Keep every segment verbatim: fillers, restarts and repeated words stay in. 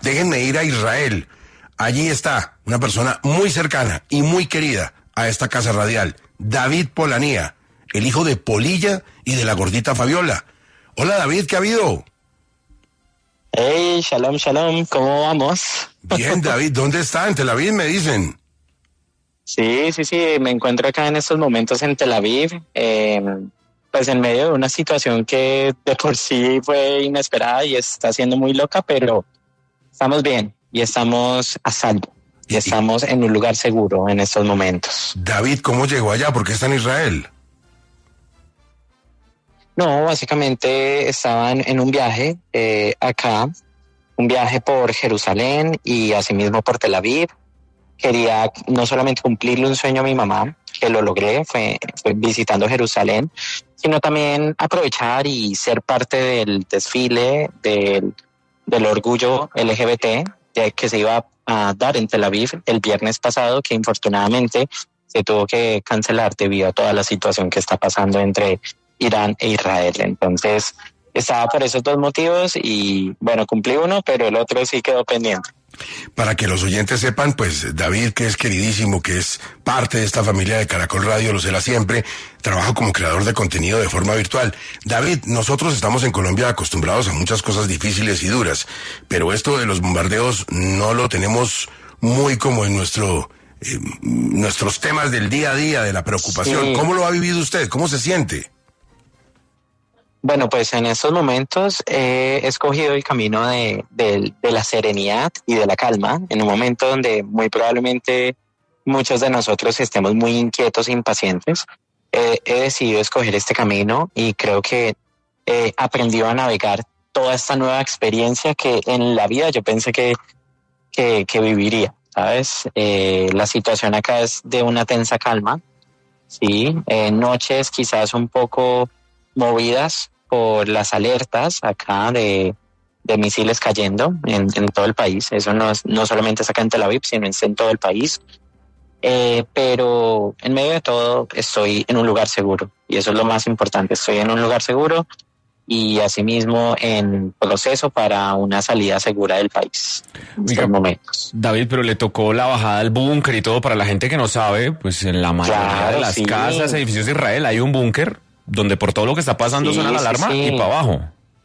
déjenme ir a Israel. Allí está una persona muy cercana y muy querida a esta casa radial, David Polanía, el hijo de Polilla y de la gordita Fabiola. Hola David, ¿qué ha habido? Hey, shalom, shalom, ¿cómo vamos? Bien, David, ¿dónde está? En Tel Aviv, me dicen. Sí, sí, sí, me encuentro acá en estos momentos en Tel Aviv, eh, pues en medio de una situación que de por sí fue inesperada y está siendo muy loca, pero estamos bien y estamos a salvo y estamos en un lugar seguro en estos momentos. David, ¿cómo llegó allá? ¿Por qué está en Israel? No, básicamente estaban en un viaje eh, acá, un viaje por Jerusalén y asimismo por Tel Aviv. Quería no solamente cumplirle un sueño a mi mamá, que lo logré, fue, fue visitando Jerusalén, sino también aprovechar y ser parte del desfile del, del orgullo L G B T de, que se iba a dar en Tel Aviv el viernes pasado, que infortunadamente se tuvo que cancelar debido a toda la situación que está pasando entre Irán e Israel. Entonces estaba por esos dos motivos y bueno, cumplí uno, pero el otro sí quedó pendiente. Para que los oyentes sepan, pues David, que es queridísimo, que es parte de esta familia de Caracol Radio, lo será siempre, trabaja como creador de contenido de forma virtual. David, nosotros estamos en Colombia acostumbrados a muchas cosas difíciles y duras, pero esto de los bombardeos no lo tenemos muy como en nuestro eh, nuestros temas del día a día, de la preocupación. Sí. ¿Cómo lo ha vivido usted? ¿Cómo se siente? Bueno, pues en estos momentos he escogido el camino de, de, de la serenidad y de la calma, en un momento donde muy probablemente muchos de nosotros estemos muy inquietos e impacientes. Eh, he decidido escoger este camino y creo que he aprendido a navegar toda esta nueva experiencia que en la vida yo pensé que, que, que viviría, ¿sabes? Eh, la situación acá es de una tensa calma, ¿sí? Eh, noches quizás un poco movidas por las alertas acá de, de misiles cayendo en, en todo el país. Eso no, es, no solamente es acá en Tel Aviv, sino es en todo el país. Eh, pero en medio de todo estoy en un lugar seguro y eso es lo más importante. Estoy en un lugar seguro y asimismo en proceso para una salida segura del país en Oiga, estos momentos. David, pero le tocó la bajada al búnker y todo. Para la gente que no sabe, pues en la mayoría Claro, de las sí. casas, edificios de Israel hay un búnker donde por todo lo que está pasando Sí, suena la alarma sí, sí. y para abajo.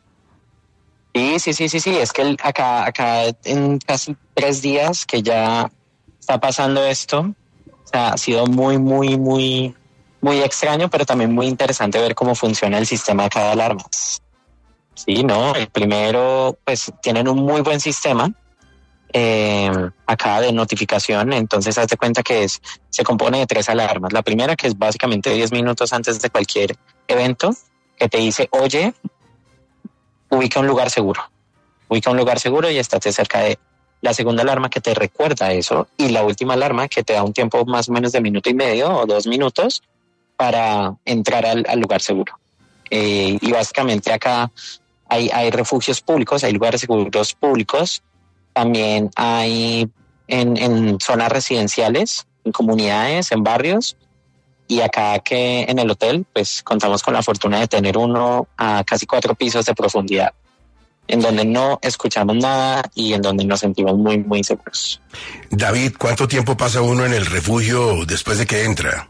Sí, sí, sí, sí, sí. Es que el, acá, acá en casi tres días que ya está pasando esto, o sea, ha sido muy, muy, muy, muy extraño, pero también muy interesante ver cómo funciona el sistema acá de alarmas. Sí, no, el primero, pues tienen un muy buen sistema eh, acá de notificación, entonces haz de cuenta que es, se compone de tres alarmas. La primera, que es básicamente diez minutos antes de cualquier evento, que te dice, oye, ubica un lugar seguro, ubica un lugar seguro y estate cerca de. La segunda alarma que te recuerda eso y la última alarma que te da un tiempo más o menos de minuto y medio o dos minutos para entrar al, al lugar seguro. Eh, y básicamente acá hay, hay refugios públicos, hay lugares seguros públicos, también hay en, en zonas residenciales, en comunidades, en barrios. Y acá que en el hotel, pues contamos con la fortuna de tener uno a casi cuatro pisos de profundidad, en donde no escuchamos nada y en donde nos sentimos muy, muy seguros. David, ¿cuánto tiempo pasa uno en el refugio después de que entra?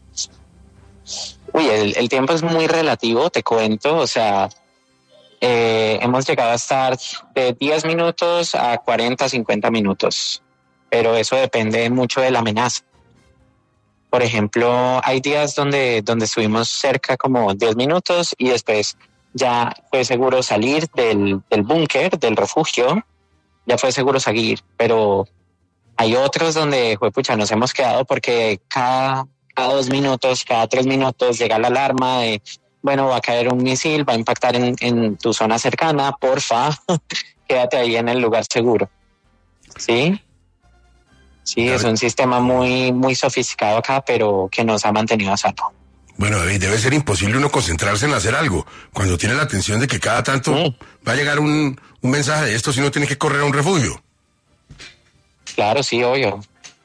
Uy, el, el tiempo es muy relativo, te cuento, o sea, eh, hemos llegado a estar de diez minutos a cuarenta, cincuenta minutos, pero eso depende mucho de la amenaza. Por ejemplo, hay días donde, donde estuvimos cerca como diez minutos y después ya fue seguro salir del, del búnker, del refugio, ya fue seguro seguir, pero hay otros donde, juepucha, nos hemos quedado porque cada, cada dos minutos, cada tres minutos llega la alarma de, bueno, va a caer un misil, va a impactar en, en tu zona cercana, porfa, quédate ahí en el lugar seguro. ¿Sí? Sí, es un sistema muy, muy sofisticado acá, pero que nos ha mantenido a salvo. Bueno, David, debe ser imposible uno concentrarse en hacer algo cuando tiene la atención de que cada tanto sí. va a llegar un, un mensaje de esto si uno tiene que correr a un refugio. Claro, sí, obvio.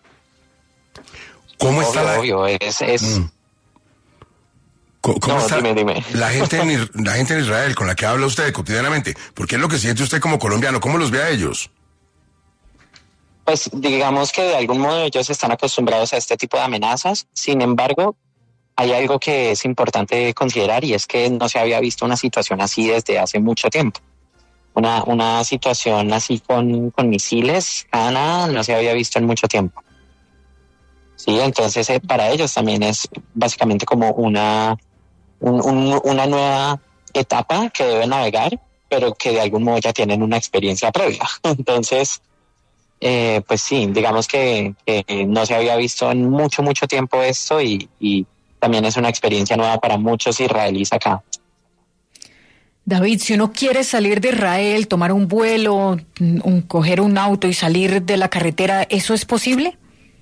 ¿Cómo obvio, está la... Obvio, es... es... Mm. ¿Cómo, cómo no, está dime, dime. La, gente en, la gente en Israel con la que habla usted cotidianamente? Porque es lo que siente usted como colombiano. ¿Cómo los ve a ellos? pues digamos que de algún modo ellos están acostumbrados a este tipo de amenazas. Sin embargo, hay algo que es importante considerar y es que no se había visto una situación así desde hace mucho tiempo. Una, una situación así con, con misiles, ah, nada, no se había visto en mucho tiempo. Sí, entonces eh, para ellos también es básicamente como una, un, un, una nueva etapa que deben navegar, pero que de algún modo ya tienen una experiencia previa. Entonces, eh, pues sí, digamos que, que no se había visto en mucho, mucho tiempo esto y, y también es una experiencia nueva para muchos israelíes acá. David, si uno quiere salir de Israel, tomar un vuelo, un, coger un auto y salir de la carretera, ¿eso es posible?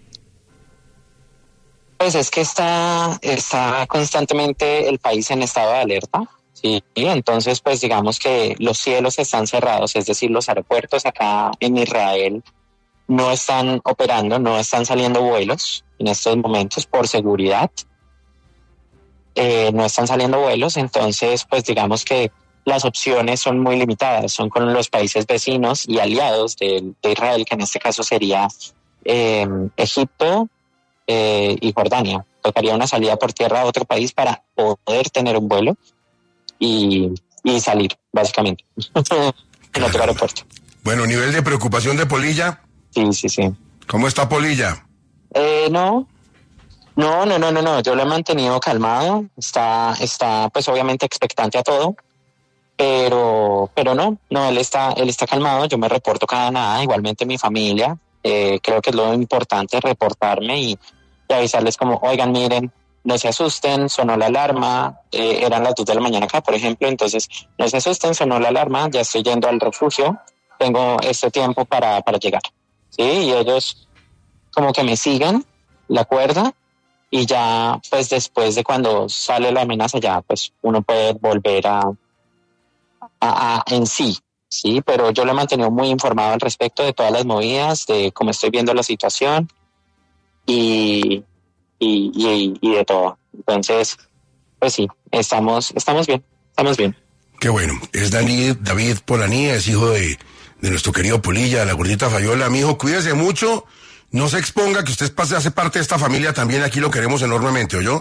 Pues es que está, está constantemente el país en estado de alerta, sí, y entonces pues digamos que los cielos están cerrados, es decir, los aeropuertos acá en Israel no están operando, no están saliendo vuelos en estos momentos por seguridad, eh, no están saliendo vuelos, entonces pues digamos que las opciones son muy limitadas, son con los países vecinos y aliados de, de Israel, que en este caso sería eh, Egipto eh, y Jordania. Tocaría una salida por tierra a otro país para poder tener un vuelo y, y salir, básicamente, en otro aeropuerto. Bueno, nivel de preocupación de Polilla. Sí, sí, sí. ¿Cómo está Polilla? Eh, no, no, no, no, no, no. Yo lo he mantenido calmado. Está, está, pues obviamente expectante a todo. Pero, pero no, no, él está, él está calmado, yo me reporto cada nada, igualmente mi familia, eh, creo que es lo importante reportarme y, y avisarles como, oigan, miren, no se asusten, sonó la alarma, eh, eran las dos de la mañana acá, por ejemplo, entonces, no se asusten, sonó la alarma, ya estoy yendo al refugio, tengo este tiempo para, para llegar, ¿sí? Y ellos como que me siguen la cuerda y ya, pues después de cuando sale la amenaza, ya, pues uno puede volver a A, a, en sí, sí, pero yo lo he mantenido muy informado al respecto de todas las movidas, de cómo estoy viendo la situación y, y, y, y de todo. Entonces, pues sí, estamos, estamos bien, estamos bien. Qué bueno. Es David, David Polaní, es hijo de, de nuestro querido Polilla, la gordita Fayola. Mi hijo, cuídese mucho, no se exponga, que usted pase, hace parte de esta familia también, aquí lo queremos enormemente, ¿oyó?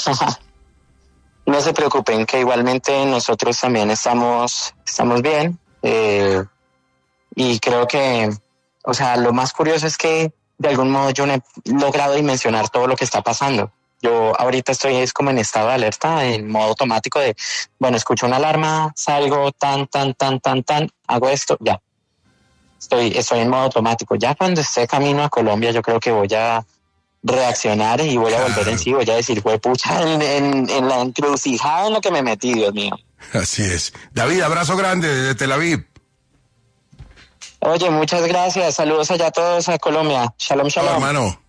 No se preocupen, que igualmente nosotros también estamos, estamos bien. Eh, y creo que, o sea, lo más curioso es que de algún modo yo no he logrado dimensionar todo lo que está pasando. Yo ahorita estoy es como en estado de alerta, en modo automático de, bueno, escucho una alarma, salgo, tan, tan, tan, tan, tan, hago esto, ya. Estoy, estoy en modo automático. Ya cuando esté camino a Colombia, yo creo que voy a reaccionar y voy a volver claro. en sí, voy a decir, fue pucha, en, en, en la encrucijada en lo que me metí, Dios mío. Así es. David, abrazo grande desde Tel Aviv. Oye, muchas gracias, saludos allá a todos a Colombia. Shalom, shalom. Oh, hermano.